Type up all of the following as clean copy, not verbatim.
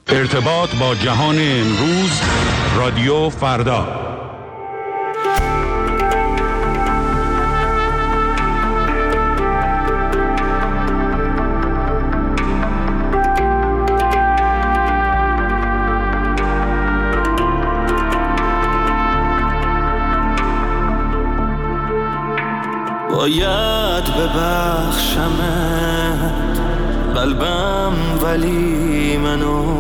ارتباط با جهان امروز، رادیو فردا. باید ببخشمت قلبم، ولی منو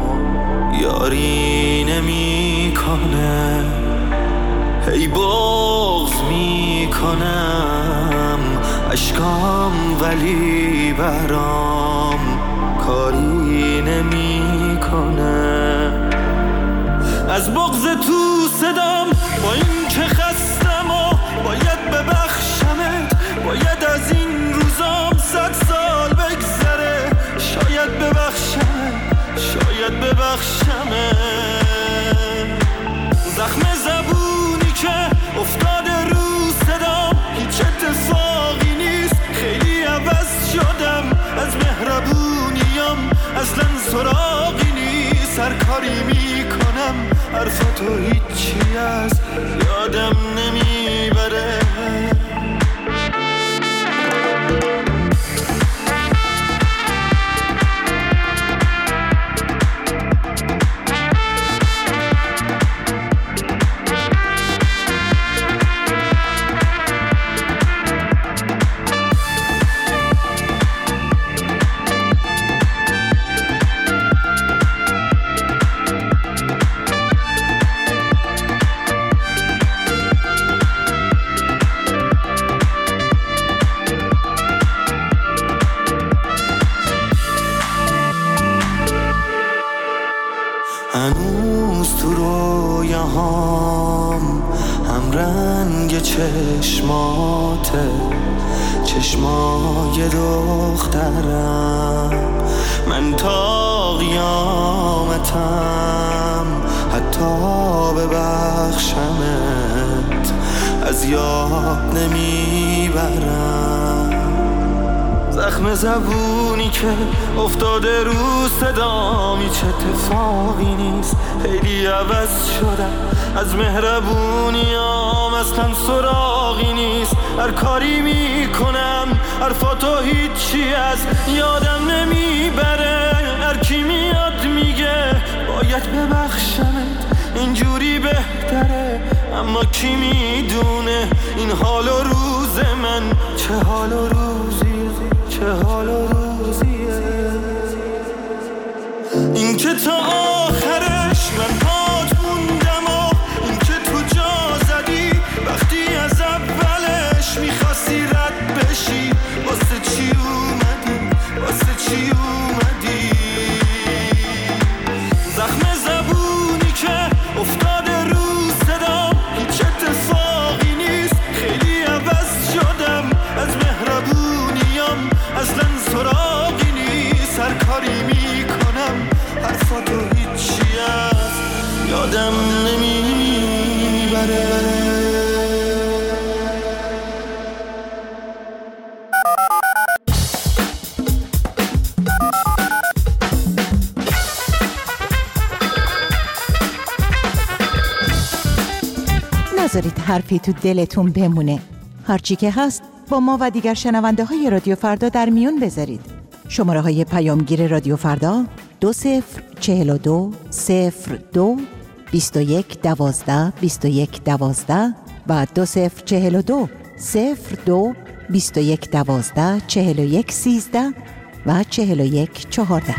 یاری نمی کنه، هی بغض می کنم اشکام، ولی برام کاری نمی کنه. از بغض تو صدام با این که خستم و باید ببخشمت، باید از این روزام 100 سال بگذره، شاید ببخشمت، شاید ببخشمت. زخم زبونی که افتاده رو صدام هیچ اتفاقی نیست، خیلی عوض شدم، از مهربونیام اصلا سراغی نیست، هر کاری میکنم حرفاتو هیچی از یادم نمیبره. هنوز تو رویاهام هم رنگ چشماته، چشمای دخترم، من تا قیامتم حتی ببخشمت از یاد نمیبرم. زخم زبونی که افتاده رو صدام هیچ اتفاقی نیست، خیلی عوض شدم، از مهربونیام اصلا سراغی نیست، هر کاری میکنم حرفاتو هیچی از یادم نمیبره. هر کی میاد میگه باید ببخشمت، اینجوری بهتره، اما کی میدونه این حال و روز من چه حال و روزیه، چه حال و روزیه. این که تا آخرش من پات موندم و این که تو جا زدی وقتی از اولش میخواستی رد بشی، واسه چی اومدی، واسه چی اومدی. زخم زبونی که افتاده رو صدام هیچ اتفاقی نیست، خیلی عوض شدم، از مهربونیام اصلا سراغی نیست، هر کاری میکنم حرفاتو هیچی از یادم نمیبره. نذارید حرفی تو دلتون بمونه، هرچی که هست با ما و دیگر شنونده های رادیو فردا در میون بذارید. شماره های پیامگیر رادیو فردا 2042 02 21 12 21 12 و 2042 02 21 12 41 13 و 41 14.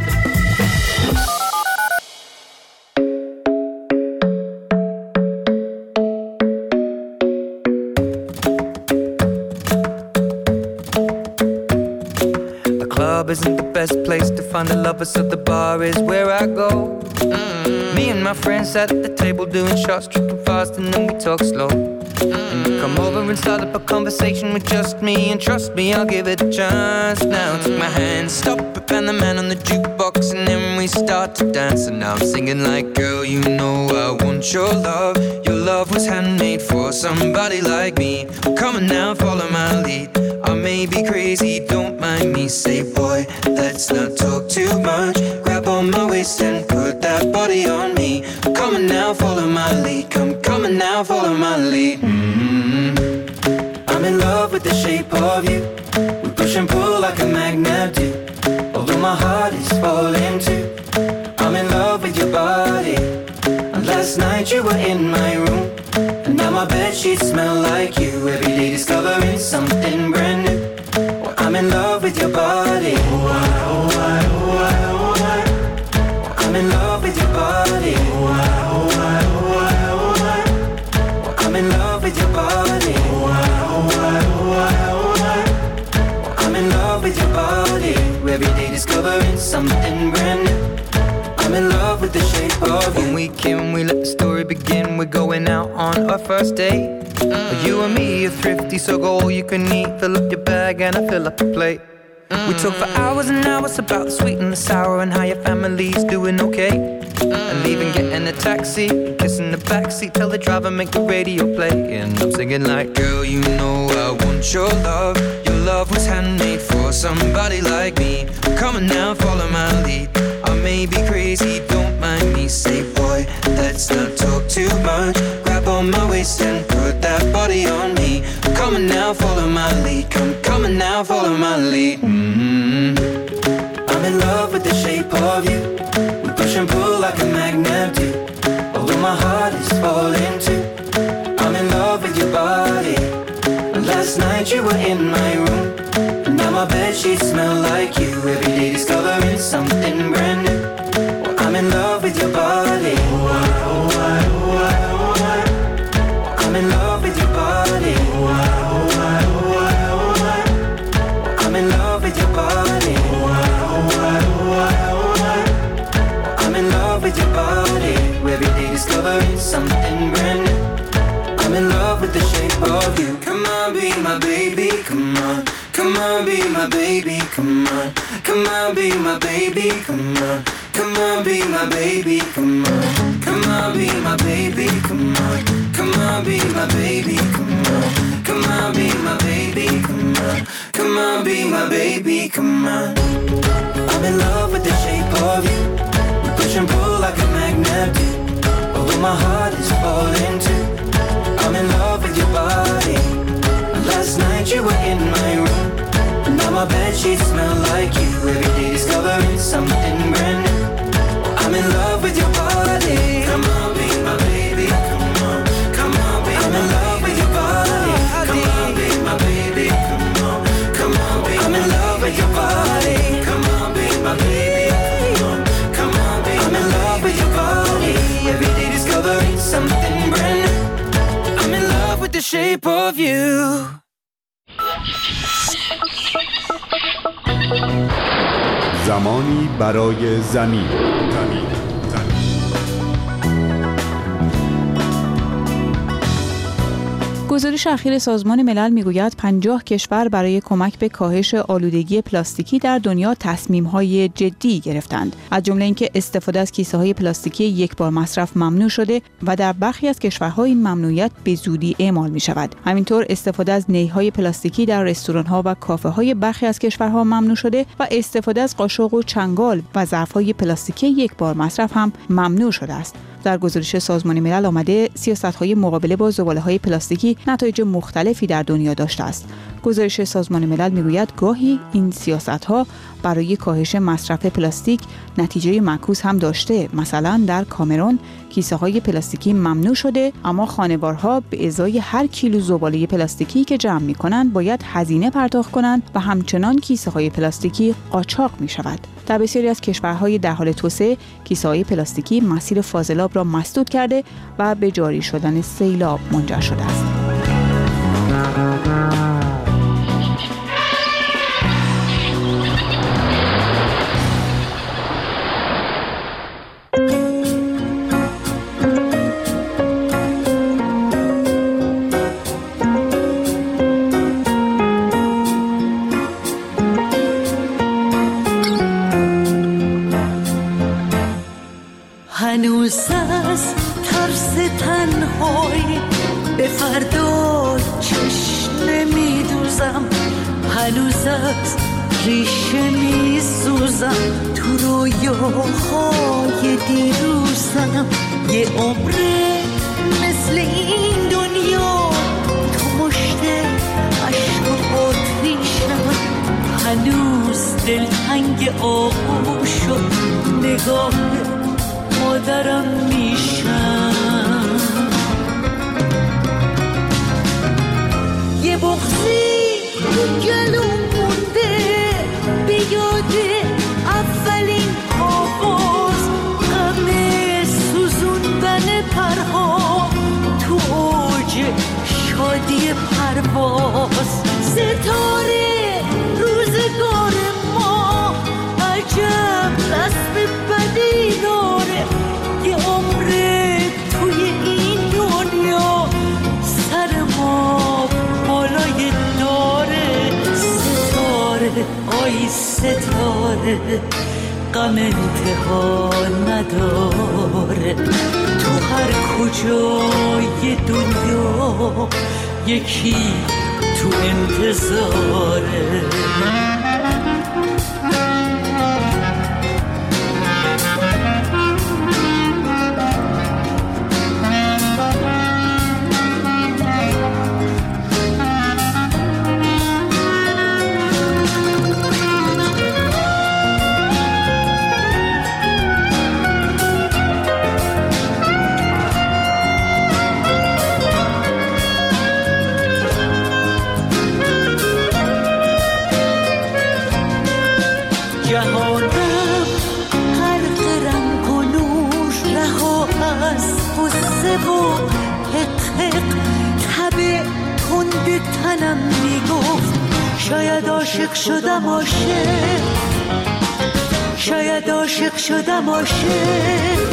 Isn't the best place to find the lovers, so the bar is where I go. Me and my friends at the table doing shots, tripping fast, and then we talk slow. And you come over and start up a conversation with just me, and trust me, I'll give it a chance. Now take my hand, stop it, and the man on the jukebox, and then we start to dance. And now I'm singing like, girl, you know I want your love. Your love was handmade for somebody like me. Come on now, follow my lead. I may be crazy, don't mind me. Say, boy, let's not talk too much. Grab grab on my waist and put that body on me. Come on now, follow my lead. Come on now, follow my lead. I'm in love with the shape of you. We push and pull like a magnet do. Although my heart is falling too. I'm in love with your body. And last night you were in my room. And now my bedsheets smell like you. Every day discovering something brand new. Well, I'm in love with your body. Oh, I, oh, I, oh, I, oh, I. I'm in love with your body. Oh, I, oh, I, oh, I, oh, I. I'm in love with your body. Oh, I, oh, I, oh, I, oh, I. I'm in love with your body. Every day discovering something brand new. I'm in love with the shape of you. When we came, we let the story begin. We're going out on our first date. You and me are thrifty, so go all you can eat. Fill up your bag and I fill up the plate. We talk for hours and hours about the sweet and the sour and how your family's doing okay. And leaving, getting a taxi, kissing the backseat, tell the driver make the radio play. And I'm singing like, girl, you know I want your love. Your love was handmade for somebody like me. Come on now, follow my lead. I may be crazy, don't mind me. Say, boy, let's not talk too much. Grab on my waist and put that body on me. Come on now, follow my lead. Come on now, follow my lead. I'm in love with the shape of you. We push and pull like a magnet do. Although my heart is falling too. I'm in love with your body. Last night you were in my room. And now my bedsheets smell like you. Every day discovering something brand new. Well, I'm in love with your body. Oh, I, oh, I, oh, I, oh, I. I'm in love with your body. Oh, I, oh, I, oh, I, oh, I. I'm in love with your body. Oh, I, oh, I, oh, I, oh, I. I'm in love with your body. Every day discovering something brand new. I'm in love with the shape of you. Come on, be my baby, come on. Come on, be my baby, come on. Come on, be my baby, come on. Come on, be my baby, come on. Come on, be my baby, come on. Come on, be my baby, come on. Come on, be my baby, come on. Come on, be my baby, come on. I'm in love with the shape of you. We push and pull like a magnet do. Although my heart is falling too. I'm in love with your body. Last night you were in my room. And now my bedsheets smell like you. Every day discovering something brand new. I'm in love with your body. Come on, be my baby. Come on, come on, be I'm in love with your body. Come on, be my baby. Come on, come on, be I'm in love with your body. Come on, be my baby. Come on, come on, be I'm in love with your body. Every day discovering something brand new. I'm in love with the shape of you. زمانی برای زمین. گزارش اخیر سازمان ملل میگوید 50 کشور برای کمک به کاهش آلودگی پلاستیکی در دنیا تصمیم‌های جدی گرفتند. از جمله اینکه استفاده از کیسه‌های پلاستیکی یک بار مصرف ممنوع شده و در برخی از کشورها این ممنوعیت به زودی اعمال می‌شود. همینطور استفاده از نی‌های پلاستیکی در رستوران‌ها و کافه‌های برخی از کشورها ممنوع شده و استفاده از قاشق و چنگال و ظرف‌های پلاستیکی یک بار مصرف هم ممنوع شده است. در گزارش سازمان ملل آمده سیاست‌های مقابله با زباله‌های پلاستیکی نتایج مختلفی در دنیا داشته است. گزارش سازمان ملل میگوید گاهی این سیاست‌ها برای کاهش مصرف پلاستیک نتیجه معکوس هم داشته. مثلا در کامرون کیسه‌های پلاستیکی ممنوع شده، اما خانوارها به ازای هر کیلو زباله پلاستیکی که جمع می‌کنند باید هزینه پرداخت کنند و همچنان کیسه‌های پلاستیکی قاچاق می‌شود. در بسیاری از کشورهای در حال توسعه کیسه‌های پلاستیکی مسیر فاضلاب را مسدود کرده و به جاری شدن سیلاب منجر شده است. هنوز از ترس تنهایی به فردا چشم نمیدوزم، هنوز از ریشه می سوزم تو رویاهای دیروزم. یه عمره مثل این دنیا تو مشت عشق و آتیشم. هنوز دلتنگ آغوش و نگاه مادرم میشم. یه بغضی تو گلوم مونده به یاد اولین آواز، غم سوزوندن پرها تو اوج شادی پرواز. ستاره روزگار ما عجب رسم بدی داره. یه عمره توی این دنیا سر ما بالای داره. ستاره آی ستاره غم انتها نداره. تو هر کجای دنیا یکی تو انتظاره. جهانم غرق رنگ و نور، رها از غصه و حقق. تب تند تنم میگفت شاید عاشق شدم عاشق، شاید عاشق شدم عاشق.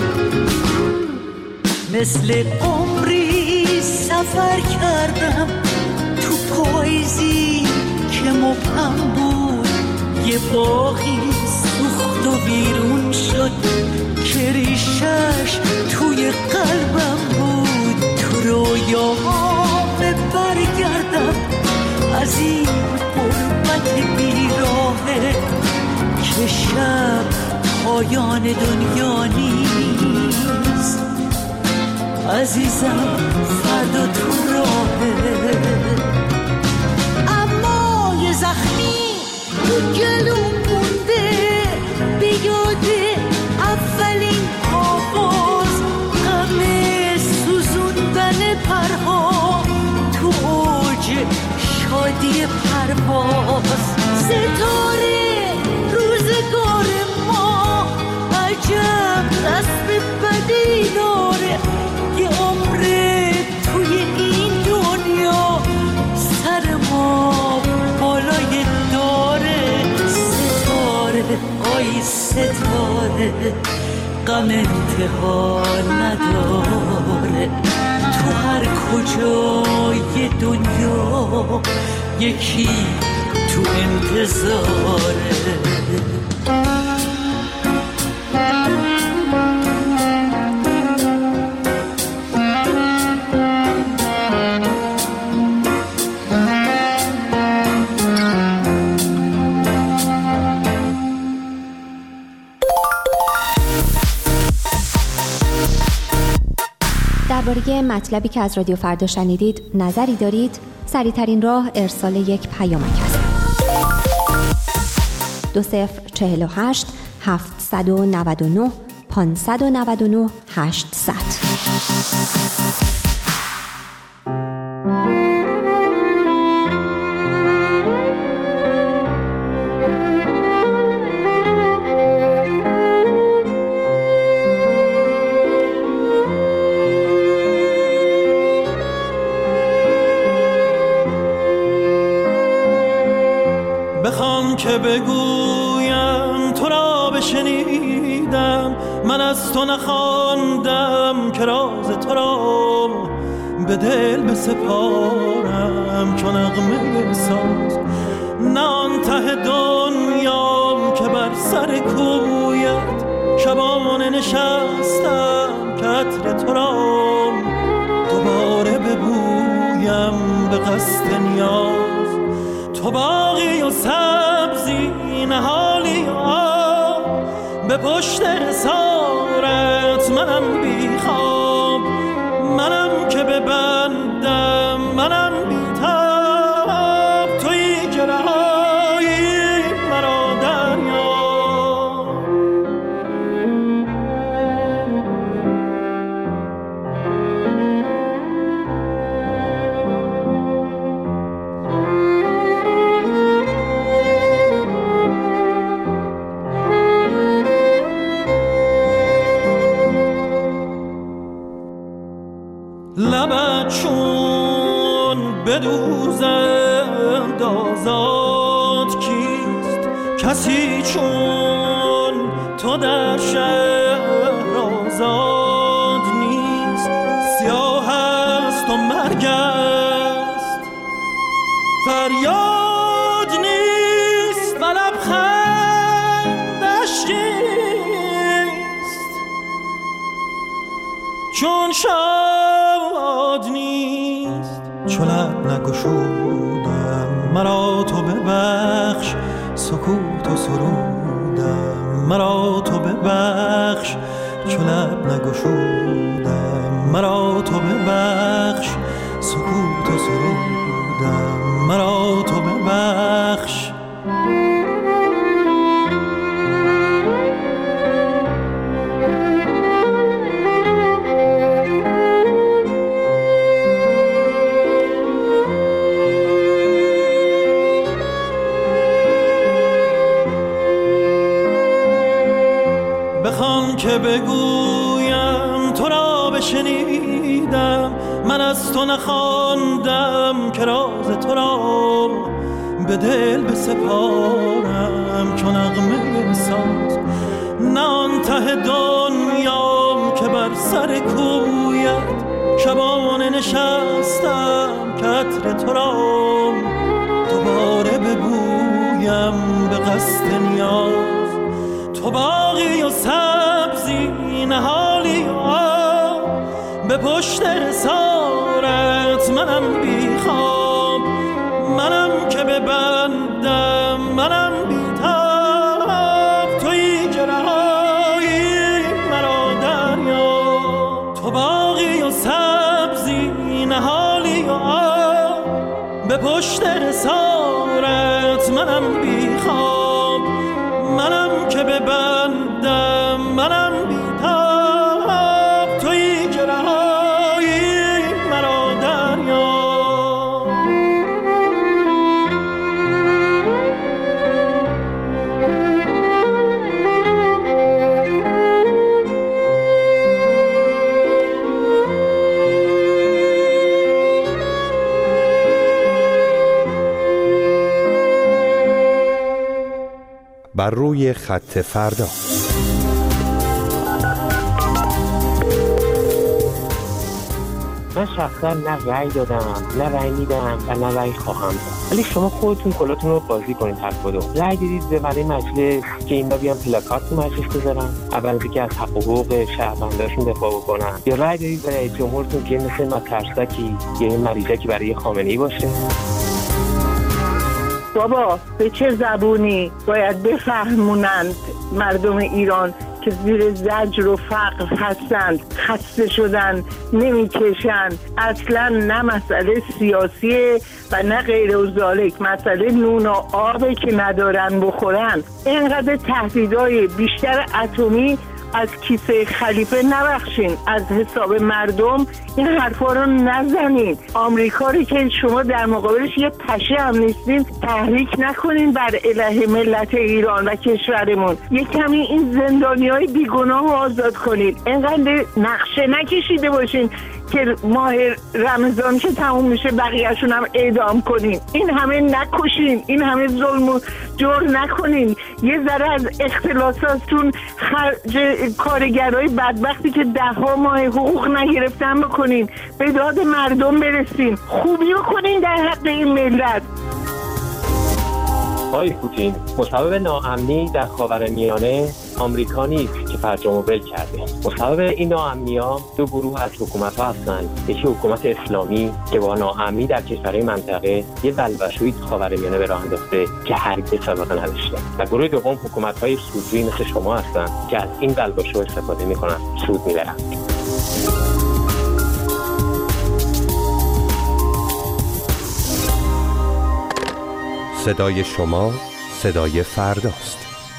مثل عمری سفر کردم تو پاییزی که مبهم بود. یه باغی سوخت و بیرون شد که ریشش توی قلبم بود. تو رویاهام برگردم از این غربت بیراهه که شب پایان دنیا نیست. عزیزم فردا تو راهه. اما یه زخمی تو گلوم مونده به یاد اولین آواز، غم سوزوندن پرها تو اوج شادی پرواز. ستاره روزگار ما عجب رسم بدی داره. یه عمره توی این دنیا سر ما بالای داره. ستاره آی ستاره غم انتها نداره. تو هر کجای دنیا یکی تو انتظاره. درباره مطلبی که از رادیو فردا شنیدید نظری دارید؟ سریع‌ترین راه ارسال یک پیامک است. 2048 799 599 800. بخوام که بگویم تو را بشنیدم، من از تو نخواندم که راز تو را به دل بسپارم. چون نغمه ساز نه آن ته دنیام که بر سر کویت شبانه نشستم که عطر تو را دوباره ببویم به قصد نیاز. تو باغی و سبزی نهالی به پشت اسارت منم بی خواب، منم که ببندم، منم بی تاب، تویی که رهایی مرا دریا. لبت چون بدوزند آزاد کیست، کسی چون تو در شهر آزاد نیست. سیاه است و مرگ است، فریاد نیست و لبخندش نیست، چون شاد نیست. چو لب نگشودم مرا تو ببخش، سکوت و سرودم مرا تو ببخش. چو لب نگشودم مرا تو ببخش، سکوت و سرودم مرا تو ببخش. بخوان که بگویم تو را بشنیدم، من از تو نخواندم که راز تو را به دل بسپارم. چون نغمه ساز نه آن ته دنیام که بر سر کویت شبانه نشستم، که عطر تو را دوباره ببویم به قصد نیاز. تو باغی و سبزی نهالی به پشت اسارت منم بی خواب، منم که ببندم، منم بی تاب، تویی که رهایی مرا دریا. تو باغی و سبزی نهالی به پشت اسارت منم بی خواب، منم که ببندم، منم بی تاب، تویی که رهایی مرا دریا. بر روی خط فردا. من شخصا نه رأی دادم، نه رأی میدم و نه رأی خواهم داد. ولی شما خودتون کلاتون رو بازی کنید. هر کدوم رأی دادید به برای مجلس که اینا بیان پلاکارد تو مجلس بذارن، اول که از حق و حقوق شهرونداشون دفاع بکنن، یا رأی دادید به رئیس جمهورتون که مثل مترسکی یه مریضکی برای خامنه‌ای باشه. بابا به چه زبونی باید بفهمونند مردم ایران که زیر زجر و فقر هستند، خسته شدن، نمیکشند؟ اصلا نه مسئله سیاسیه و نه غیر و ذالک، مسئله نون و آبه که ندارن بخورن. اینقدر تهدیدهای بیشتر اتمی از کیسه خلیفه نبخشین، از حساب مردم این حرفا رو نزنین. آمریکا رو که شما در مقابلش یه پشه هم نیستین تحریک نکنین بر علیه ملت ایران و کشورمون. یه کمی این زندانیای بیگناه رو آزاد کنین، اینقدر نقشه نکشیده باشین که ماه رمضان که تموم میشه بقیه‌شون هم اعدام کنین. این همه نکشین، این همه ظلم و جور نکنین. یه ذره از اختلاساتون خرج کارگرای بدبختی که 10 ماه حقوق نگرفتن بکنین، به داد مردم برسین، خوبی بکنین در حق این ملت. آقای پوتین، مسبب ناامنی در خاورمیانه آمریکا نیست که فرج رو ول کرده. مسبب این ناامنی‌ها دو گروه از حکومت‌ها هستند. یکی حکومت اسلامی که با ناامنی در کشورهای منطقه یه بلبشویی خاورمیانه به راه انداخته که هرگز سابقه نداشته، و گروه دوم حکومت‌های سودجویی مثل شما هستند که از این بلبشو استفاده می‌کنند، سود می‌برند. صدای شما صدای فرداست.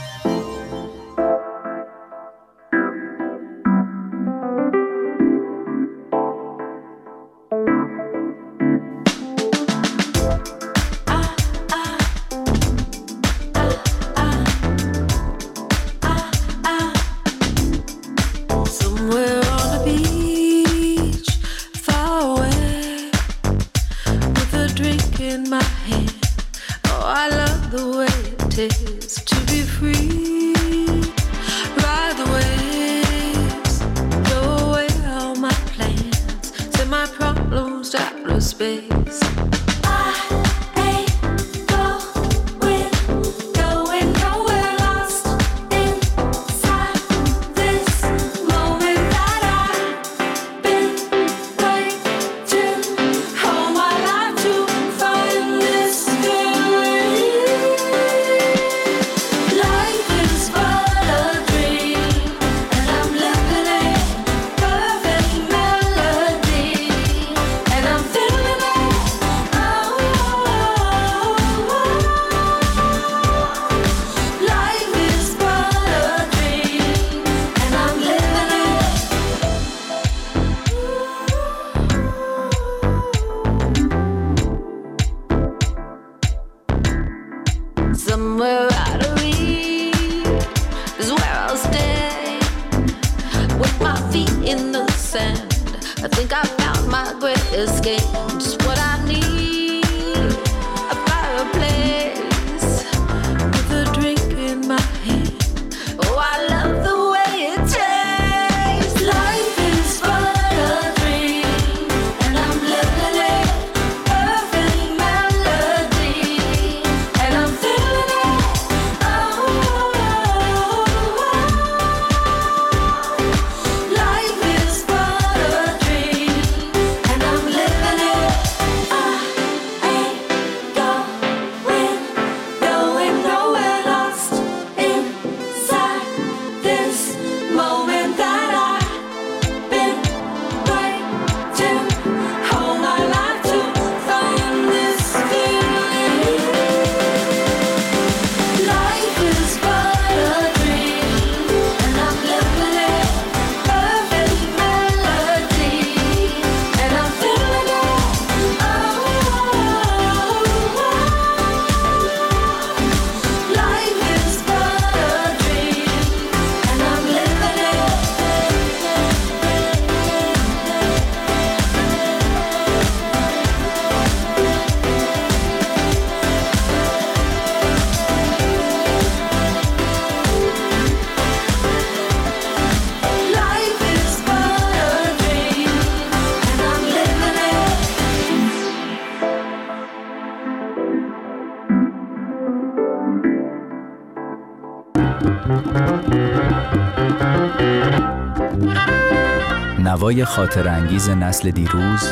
نوای خاطر انگیز نسل دیروز،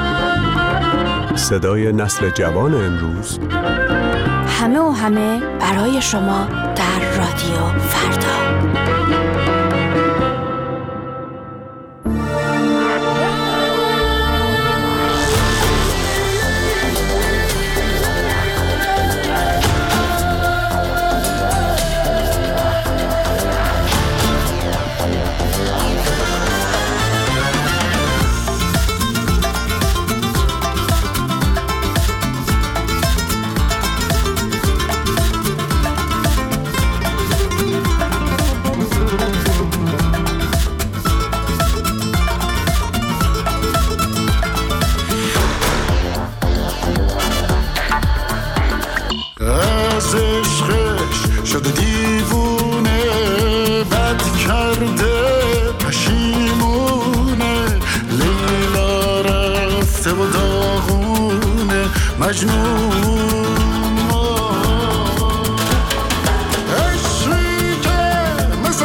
صدای نسل جوان امروز، همه و همه برای شما در رادیو فردا. شده دیوونه، بد کرده پشیمونه، لیلا رفته و داغونه مجنون، عشقی که مثل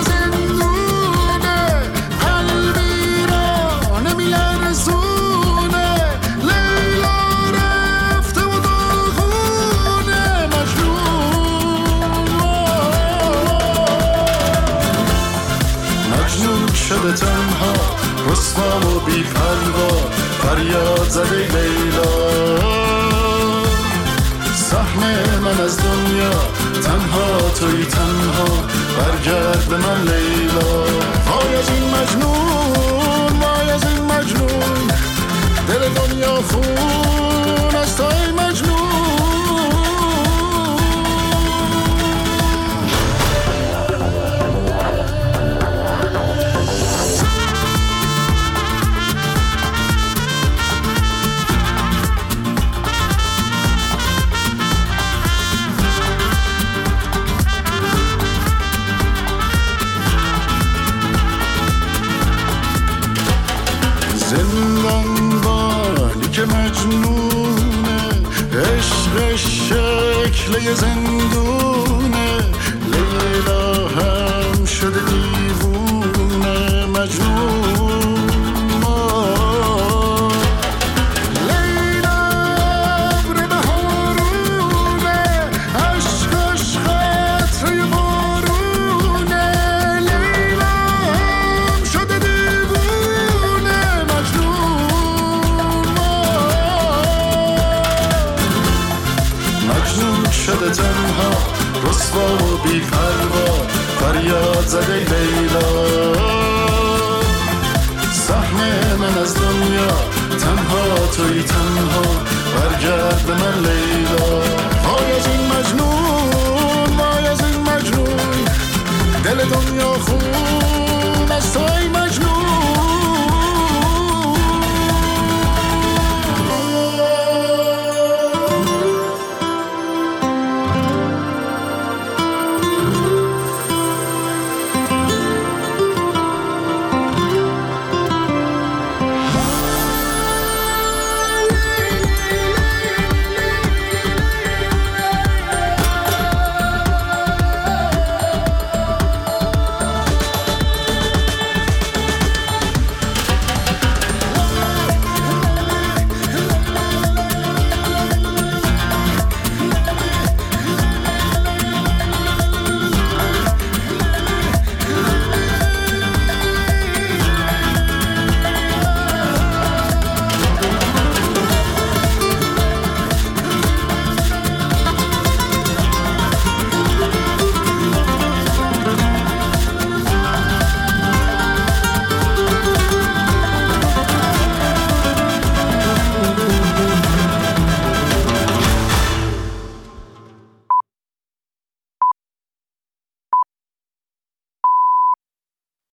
مجنون شده تنها رسوا و بی پروا فریاد زده لیلا سهم من از دنیا تنها توی تنها برگرد به من لیلا وای از این مجنون وای از این مجنون دل دنیا خون از توی مجنون زندانبانی که مجنونه عشق شکل زندونه لیلا هم شده دیوونه مجنون لیلا ابر بهارونه عشقش قطره بارونه لیلا هم شده دیوونه مجنون شده تنها رسوا و بی پروا فریاد زده لیلا سهم من از دنیا تنها توی تنها برگرد به من لیلا